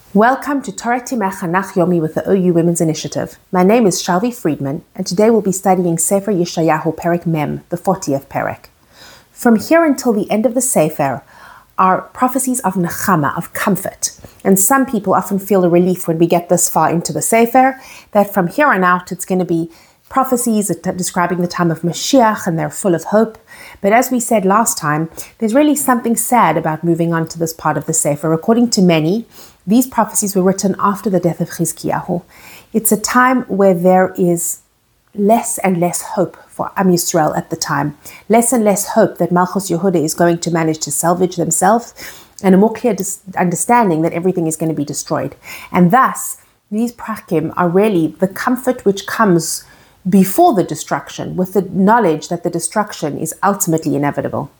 Welcome to Torah Timach Hanach Yomi with the OU Women's Initiative. My name is Shalvi Friedman, and today we'll be studying Sefer Yeshayahu Perek Mem, the 40th Perek. From here until the end of the Sefer are prophecies of Nechama, of comfort. And some people often feel a relief when we get this far into the Sefer, that from here on out it's going to be prophecies describing the time of Mashiach, and they're full of hope. But as we said last time, there's really something sad about moving on to this part of the Sefer. According to many, these prophecies were written after the death of Chizkiyahu. It's a time where there is less and less hope for Am Yisrael at the time. Less and less hope that Malchus Yehuda is going to manage to salvage themselves, and a more clear understanding that everything is going to be destroyed. And thus, these prakim are really the comfort which comes before the destruction, with the knowledge that the destruction is ultimately inevitable.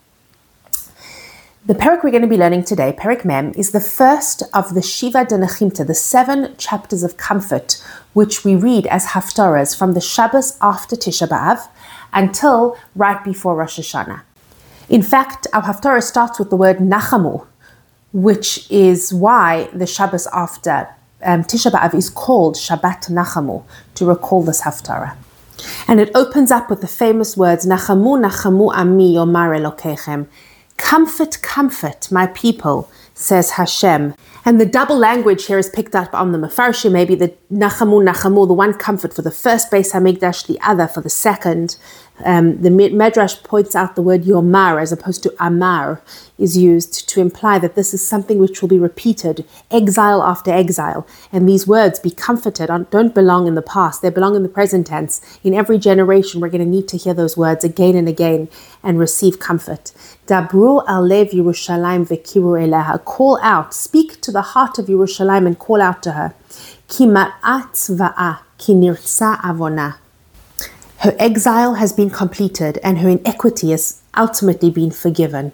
The Perek we're going to be learning today, Perek Mem, is the first of the Shiva de Nechimta, the 7 chapters of comfort, which we read as Haftarahs from the Shabbos after Tisha B'Av until right before Rosh Hashanah. In fact, our Haftarah starts with the word Nachamu, which is why the Shabbos after Tisha B'Av is called Shabbat Nachamu, to recall this Haftarah. And it opens up with the famous words, Nachamu, Nachamu Ami Yomar Elokechem. Comfort, comfort, my people, says Hashem. And the double language here is picked up on the Mefarshim, maybe the Nachamu, Nachamu, the one comfort for the first Beis HaMikdash, the other for the second. The Medrash points out the word Yomar as opposed to Amar is used to imply that this is something which will be repeated, exile after exile. And these words, be comforted, don't belong in the past, they belong in the present tense. In every generation, we're going to need to hear those words again and again and receive comfort. Dabru alev Yerushalayim v'kiru eleha. Call out, speak to the heart of Yerushalayim and call out to her. Ki ma'at tzva'a, ki nirtza avona. Her exile has been completed and her inequity has ultimately been forgiven.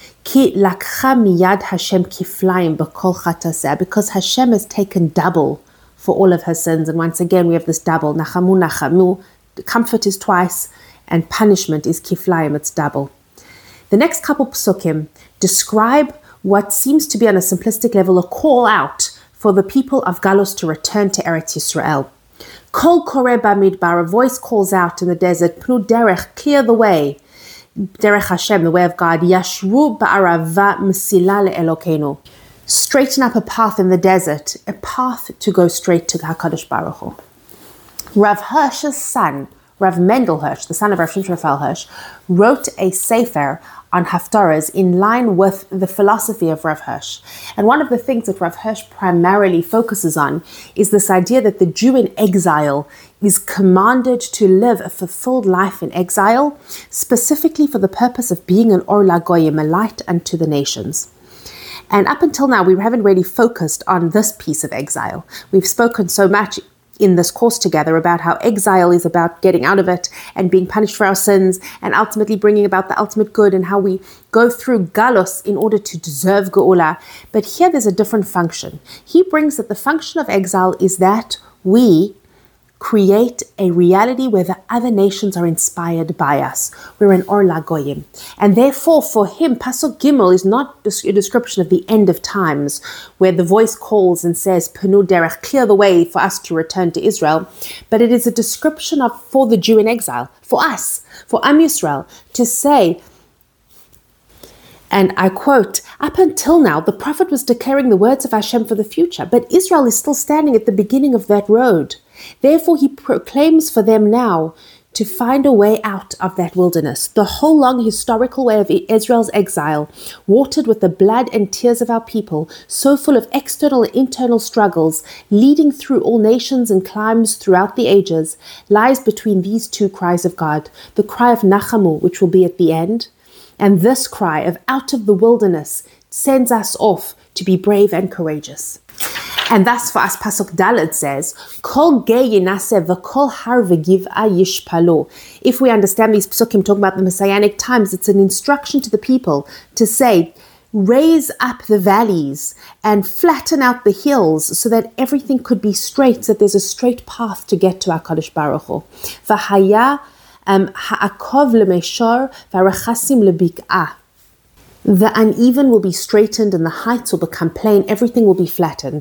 Ki lakcha miyad Hashem kiflayim b'kol chataseh, because Hashem has taken double for all of her sins. And once again, we have this double. Nachamu, nachamu. The comfort is twice and punishment is kiflayim, it's double. The next couple psukim describe what seems to be on a simplistic level a call out for the people of Galus to return to Eretz Yisrael. Kol koreh bamidbar, a voice calls out in the desert, Pnu derech, clear the way. Derech Hashem, the way of God. Yashru ba'arava mesila le'elokenu. Straighten up a path in the desert, a path to go straight to HaKadosh Baruch Hu. Rav Hirsch's son, Rav Mendel Hirsch, the son of Rav Shimshon Raphael Hirsch, wrote a sefer on Haftarahs in line with the philosophy of Rav Hirsch. And one of the things that Rav Hirsch primarily focuses on is this idea that the Jew in exile is commanded to live a fulfilled life in exile, specifically for the purpose of being an Or LaGoyim, a light unto the nations. And up until now, we haven't really focused on this piece of exile. We've spoken so much in this course together about how exile is about getting out of it and being punished for our sins and ultimately bringing about the ultimate good, and how we go through galus in order to deserve geula. But here there's a different function. He brings that the function of exile is that we create a reality where the other nations are inspired by us. We're an Or LaGoyim. And therefore, for him, Pasuk Gimel is not a description of the end of times, where the voice calls and says, Penu derech, clear the way for us to return to Israel, but it is a description of for the Jew in exile, for us, for Am Yisrael, to say, and I quote, up until now, the prophet was declaring the words of Hashem for the future, but Israel is still standing at the beginning of that road. Therefore, he proclaims for them now to find a way out of that wilderness. The whole long historical way of Israel's exile, watered with the blood and tears of our people, so full of external and internal struggles, leading through all nations and climes throughout the ages, lies between these two cries of God, the cry of Nachamu, which will be at the end, and this cry of out of the wilderness sends us off to be brave and courageous. And thus for us, Pasuk Dalet says, Kol gei yinaseh v'kol har v'giv'ah yishpalo. If we understand these psukim talking about the Messianic times, it's an instruction to the people to say, raise up the valleys and flatten out the hills so that everything could be straight, so that there's a straight path to get to HaKadosh Baruch Hu. V'haya ha'akov l'meshor v'arachasim l'bik'ah. The uneven will be straightened and the heights will become plain. Everything will be flattened.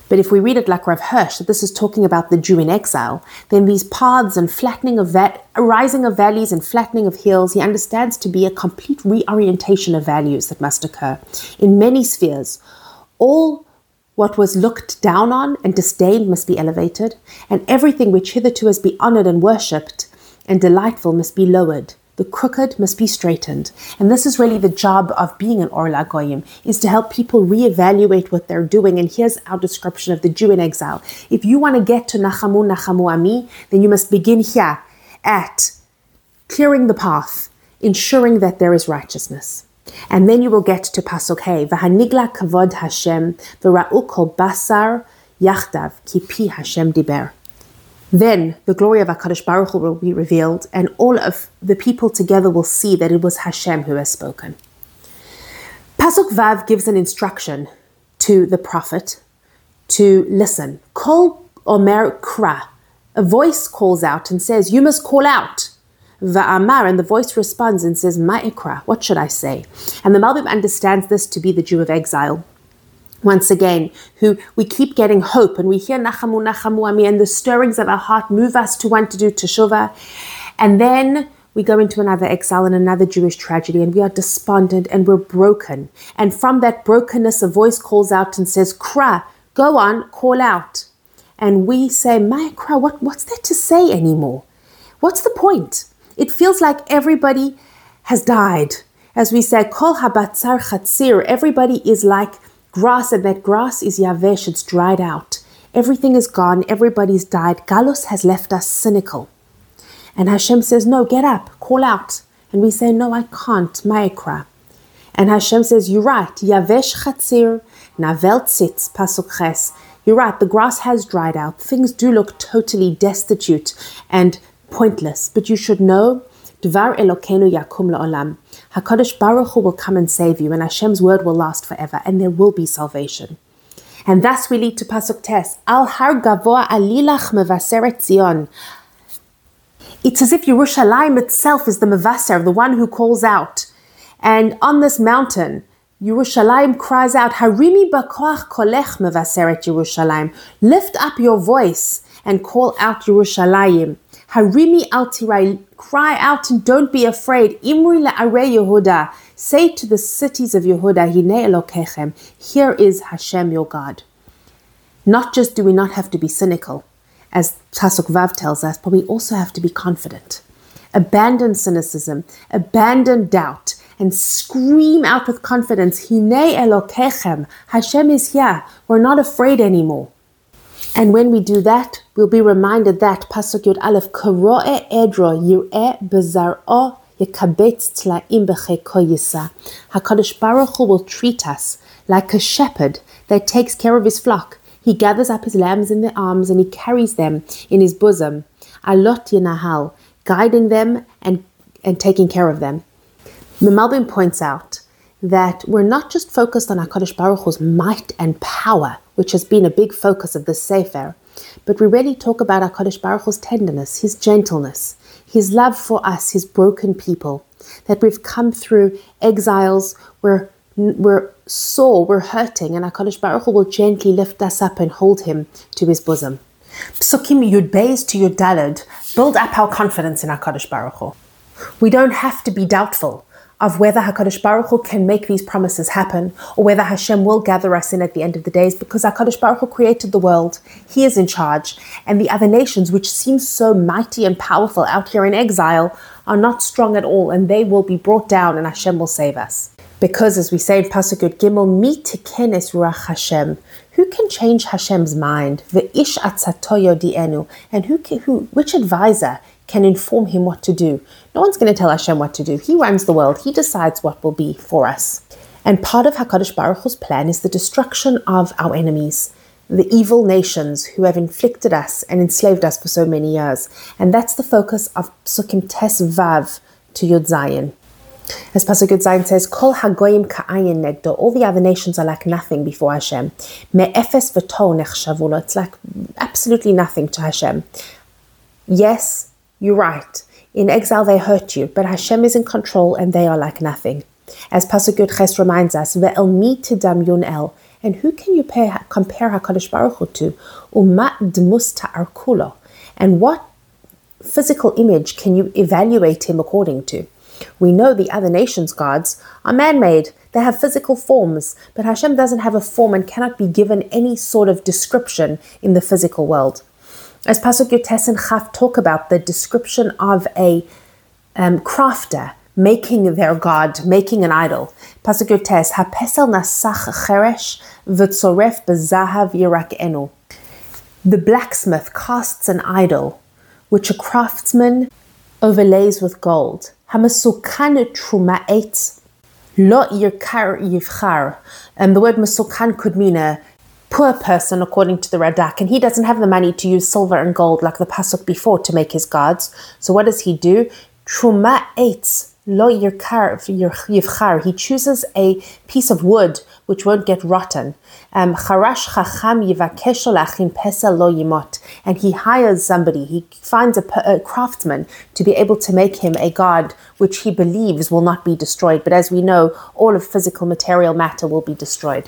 But if we read it like Rav Hirsch, that this is talking about the Jew in exile, then these paths and flattening of rising of valleys and flattening of hills, he understands to be a complete reorientation of values that must occur in many spheres. All what was looked down on and disdained must be elevated, and everything which hitherto has been honored and worshipped and delightful must be lowered. The crooked must be straightened. And this is really the job of being an Or LaGoyim, is to help people reevaluate what they're doing. And here's our description of the Jew in exile. If you want to get to Nachamu Nachamu Ami, then you must begin here at clearing the path, ensuring that there is righteousness. And then you will get to Pasuk Hey, V'hanigla kavod Hashem, v'ra'u kol basar yachdav, ki pi Hashem diber. Then the glory of HaKadosh Baruch Hu will be revealed, and all of the people together will see that it was Hashem who has spoken. Pasuk Vav gives an instruction to the prophet to listen. Kol omer kra. A voice calls out and says, you must call out. Va'amar, and the voice responds and says, ma'ikra, what should I say? And the Malbim understands this to be the Jew of exile. Once again, who we keep getting hope, and we hear Nachamu Nachamu Ami, and the stirrings of our heart move us to want to do teshuvah, and then we go into another exile and another Jewish tragedy, and we are despondent and we're broken. And from that brokenness, a voice calls out and says, Kra, go on, call out. And we say, my Kra, what's there to say anymore? What's the point? It feels like everybody has died. As we say, Kol habatzar chatzir, everybody is like grass, and that grass is yavesh, it's dried out. Everything is gone, everybody's died. Galus has left us cynical. And Hashem says, no, get up, call out. And we say, no, I can't, ma'ikra. And Hashem says, you're right, yavesh chatzir, navel tzitz, pasuk ches. You're right, the grass has dried out. Things do look totally destitute and pointless, but you should know, Dvar Elokeinu yakum la'olam. HaKadosh Baruch Hu will come and save you, and Hashem's word will last forever, and there will be salvation. And thus we lead to Pasuk Tes. Al har gavoa alilach mevaseret Zion. It's as if Yerushalayim itself is the mevaser, the one who calls out. And on this mountain, Yerushalayim cries out, Harimi b'koach kolech mevaseret Yerushalayim. Lift up your voice and call out Yerushalayim. Harimi al tirai, cry out and don't be afraid. Imri la'arei Yehuda, say to the cities of Yehuda, Hinei Elokechem, here is Hashem your God. Not just do we not have to be cynical, as Pasuk Vav tells us, but we also have to be confident. Abandon cynicism, abandon doubt, and scream out with confidence, Hinei Elokechem, Hashem is here, we're not afraid anymore. And when we do that, we'll be reminded that Pasuk Yud Aleph, Karo'e Edro Yir'e Bezar'o Yekabetz Tla'im B'cheko Yisa. HaKadosh Baruch Hu will treat us like a shepherd that takes care of his flock. He gathers up his lambs in their arms and he carries them in his bosom. Alot Yenahal, guiding them and taking care of them. The Malbim points out that we're not just focused on HaKadosh Baruch Hu's might and power, which has been a big focus of this Sefer, but we really talk about HaKadosh Baruch Hu's tenderness, his gentleness, his love for us, his broken people, that we've come through exiles, we're sore, we're hurting, and HaKadosh Baruch Hu will gently lift us up and hold him to his bosom. Psukim Yud Beis to Yud Daled build up our confidence in HaKadosh Baruch Hu. We don't have to be doubtful of whether HaKadosh Baruch Hu can make these promises happen, or whether Hashem will gather us in at the end of the days, because HaKadosh Baruch Hu created the world, he is in charge, and the other nations, which seem so mighty and powerful out here in exile, are not strong at all, and they will be brought down, and Hashem will save us. Because, as we say in Pasuk Yud Gimel, Mi tiken es ruach Hashem, who can change Hashem's mind? Ve'ish atzato yodienu, and which advisor can inform him what to do? No one's going to tell Hashem what to do. He runs the world. He decides what will be for us. And part of HaKadosh Baruch Hu's plan is the destruction of our enemies, the evil nations who have inflicted us and enslaved us for so many years. And that's the focus of Psukim Tes Vav to Yud Zayin. As Pasuk Yud Zayin says, Kol hagoyim ka'ayin negdo, all the other nations are like nothing before Hashem. Me'efes v'tol nechshavu lo, it's like absolutely nothing to Hashem. Yes, you're right. In exile they hurt you, but Hashem is in control and they are like nothing. As Pasuk Yud Ches reminds us, Ve'el mi tidam yun el, And who can you compare HaKadosh Baruch Hu to? Umat dmus ta'arkulo. And what physical image can you evaluate him according to? We know the other nations' gods are man-made. They have physical forms, but Hashem doesn't have a form and cannot be given any sort of description in the physical world. As Pasuk Yotes and Chaf talk about the description of a crafter making their god, making an idol. Pasuk Yotes, HaPesel nasach cheresh v'tzoref b'zahav yirak'enu. The blacksmith casts an idol, which a craftsman overlays with gold. HaMesukan truma eitz lo yirkar yivchar. The word mesukan could mean a poor person, according to the Radak, and he doesn't have the money to use silver and gold like the pasuk before to make his gods. So what does he do? Truma eitz lo yirkar yivchar. He chooses a piece of wood which won't get rotten. Charash chacham yivakesh lachin pesel lo yimot. And he hires somebody, he finds a craftsman to be able to make him a god which he believes will not be destroyed. But as we know, all of physical material matter will be destroyed.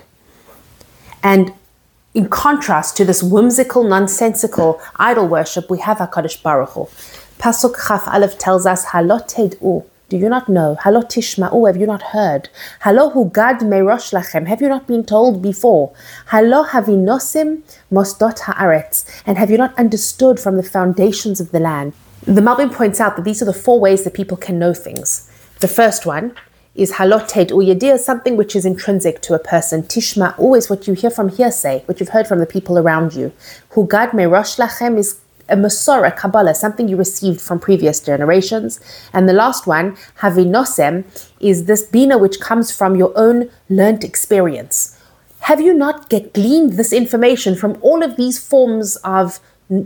And in contrast to this whimsical, nonsensical idol worship, we have HaKadosh Baruch Hu. Pasuk Chaf Aleph tells us, Halot ted'u. Do you not know? Halot tishma'u, have you not heard? Halo hugad merosh lachem, have you not been told before? Halo havinosim mosdot haaretz, and have you not understood from the foundations of the land? The Malbim points out that these are the 4 ways that people can know things. The first one is halot ted'u. Yediyah is something which is intrinsic to a person. Tishma'u is what you hear from hearsay, what you've heard from the people around you. Hugad merosh lachem is a Masorah, Kabbalah, something you received from previous generations. And the last one, Havinosem, is this Bina which comes from your own learnt experience. Have you not gleaned this information from all of these forms of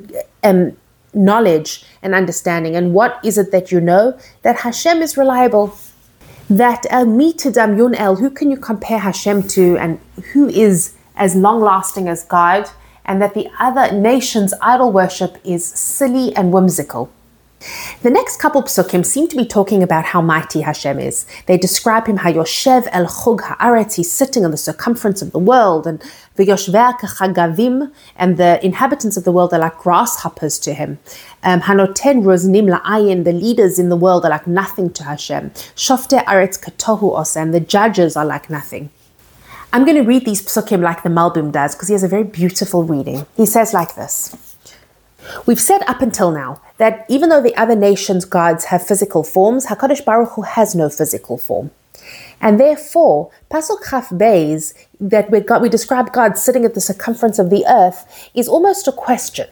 knowledge and understanding? And what is it that you know? That Hashem is reliable. That mi tadamyun el, who can you compare Hashem to, and who is as long-lasting as God? And that the other nations' idol worship is silly and whimsical. The next couple psukim seem to be talking about how mighty Hashem is. They describe him, Hayoshev el chug haaretz, he's sitting on the circumference of the world, and v'yoshvei kechagavim, and the inhabitants of the world are like grasshoppers to him. Hanoten roznim la'ayin, the leaders in the world are like nothing to Hashem. Shoftei aretz katohu osem, the judges are like nothing. I'm going to read these psukim like the Malbim does, because he has a very beautiful reading. He says like this. We've said up until now that even though the other nations' gods have physical forms, HaKadosh Baruch Hu has no physical form. And therefore, Pasuk Chaf Beis, that we describe God sitting at the circumference of the earth, is almost a question.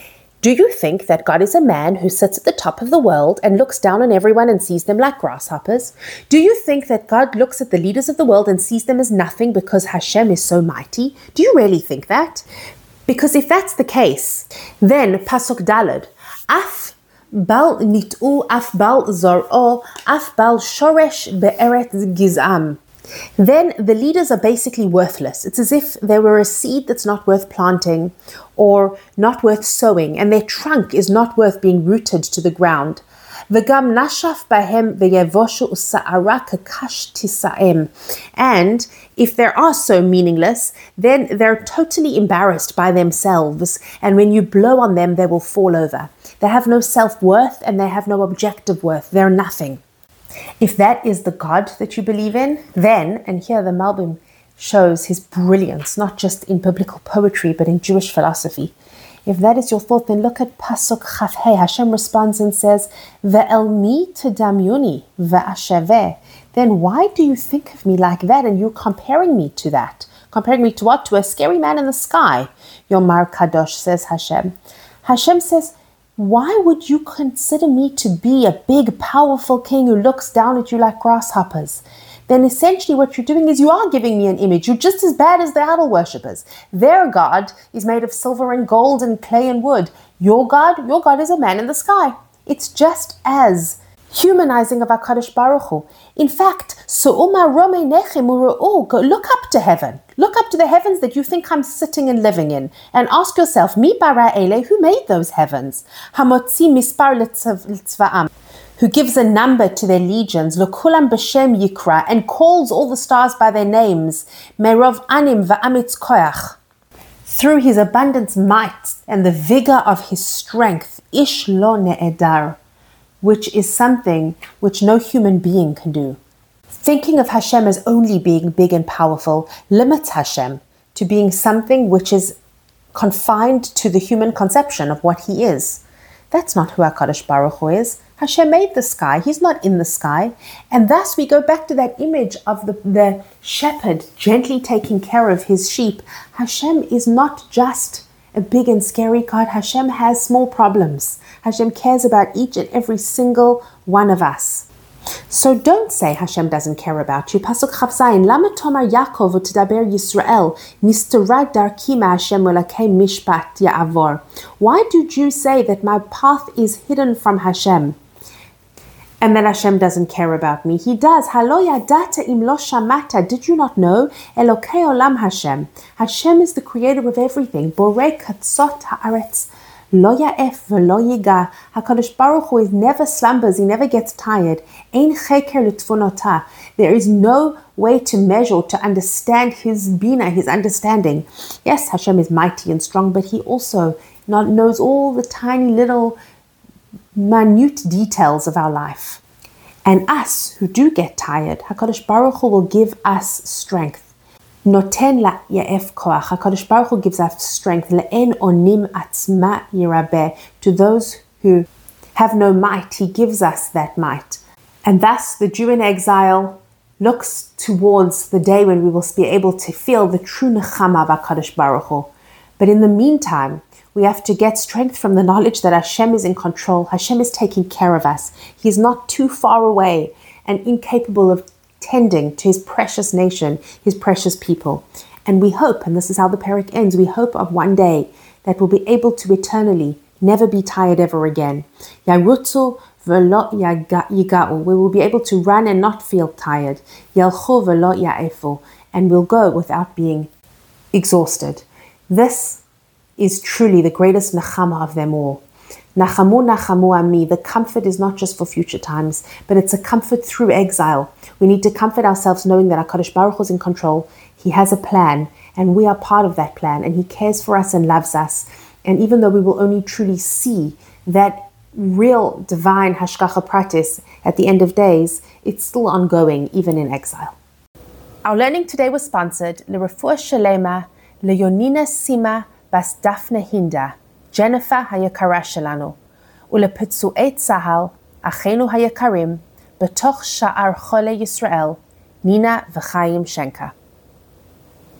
Do you think that God is a man who sits at the top of the world and looks down on everyone and sees them like grasshoppers? Do you think that God looks at the leaders of the world and sees them as nothing because Hashem is so mighty? Do you really think that? Because if that's the case, then Pasuk Daled, Af bal nit'u, af bal zor'o, af bal shoresh be'eretz gizam. Then the leaders are basically worthless. It's as if they were a seed that's not worth planting or not worth sowing, and their trunk is not worth being rooted to the ground. V'gam nashaf bahem v'yevoshu usa'ara kakash tisaem. And if they are so meaningless, then they're totally embarrassed by themselves, and when you blow on them, they will fall over. They have no self-worth and they have no objective worth. They're nothing. If that is the God that you believe in, then, and here the Malbim shows his brilliance, not just in biblical poetry, but in Jewish philosophy. If that is your thought, then look at Pasuk Chaf Hey. Hashem responds and says, Ve'el mi tadamyuni ve'asheveh. Then why do you think of me like that? And you're comparing me to that. Comparing me to what? To a scary man in the sky. Yomar Kadosh, says Hashem. Hashem says, why would you consider me to be a big, powerful king who looks down at you like grasshoppers? Then essentially what you're doing is you are giving me an image. You're just as bad as the idol worshippers. Their God is made of silver and gold and clay and wood. Your God is a man in the sky. It's just as humanizing of HaKadosh Baruch Hu. In fact, look up to heaven. Look up to the heavens that you think I'm sitting and living in, and ask yourself, Mi bara ele, who made those heavens? Hamotzi mispar litzva'am. who gives a number to their legions, L'kulam b'shem yikra, and calls all the stars by their names, Merov anim va'amitz koyach. Through his abundant might and the vigor of his strength, ish lo ne'edar, which is something which no human being can do. Thinking of Hashem as only being big and powerful limits Hashem to being something which is confined to the human conception of what he is. That's not who HaKadosh Baruch Hu is. Hashem made the sky. He's not in the sky. And thus we go back to that image of the shepherd gently taking care of his sheep. Hashem is not just a big and scary God. Hashem has small problems. Hashem cares about each and every single one of us. So don't say Hashem doesn't care about you. Pasuk Chav Zayin, Lama tomar Yaakov v'tdaber Yisrael, nistarag darki ma'Hashem v'lakei mishpat ya'avor. Why do Jews say that my path is hidden from Hashem, and that Hashem doesn't care about me? He does. Halo yadata im lo shamata. Did you not know? Elokei olam Hashem. Hashem is the creator of everything. Borei katzot haaretz. Lo ya'ef v'lo yiga. HaKadosh Baruch Hu never slumbers, he never gets tired. Ein cheker l'tfonotah. There is no way to measure, to understand his bina, his understanding. Yes, Hashem is mighty and strong, but he also knows all the tiny little minute details of our life. And us who do get tired, HaKadosh Baruch Hu will give us strength. Noten la ya'ef koach. HaKadosh Baruch Hu gives us strength. Le'en onim atzma yirabeh. To those who have no might, he gives us that might. And thus the Jew in exile looks towards the day when we will be able to feel the true nechama of HaKadosh Baruch Hu. But in the meantime, we have to get strength from the knowledge that Hashem is in control. Hashem is taking care of us. He's not too far away and incapable of tending to his precious nation, his precious people. And we hope, and this is how the parak ends, we hope of one day that we'll be able to eternally never be tired ever again. Yarutzu v'lo yiga'u. We will be able to run and not feel tired. Yalchu v'lo ya'efu. And we'll go without being exhausted. This is truly the greatest nechama of them all. Nachamu nachamu ami. The comfort is not just for future times, but it's a comfort through exile. We need to comfort ourselves knowing that HaKadosh Baruch Hu is in control. He has a plan, and we are part of that plan, and he cares for us and loves us. And even though we will only truly see that real divine hashgacha pratis at the end of days, it's still ongoing, even in exile. Our learning today was sponsored L'Refuah Shalema, Leonina Sima Bas Daphne Hinda, Jennifer Hayakara Shalano, ולפצועי צה"ל, אחינו היקרים, בתוך שאר חולי ישראל, נינה וחיים שנקה.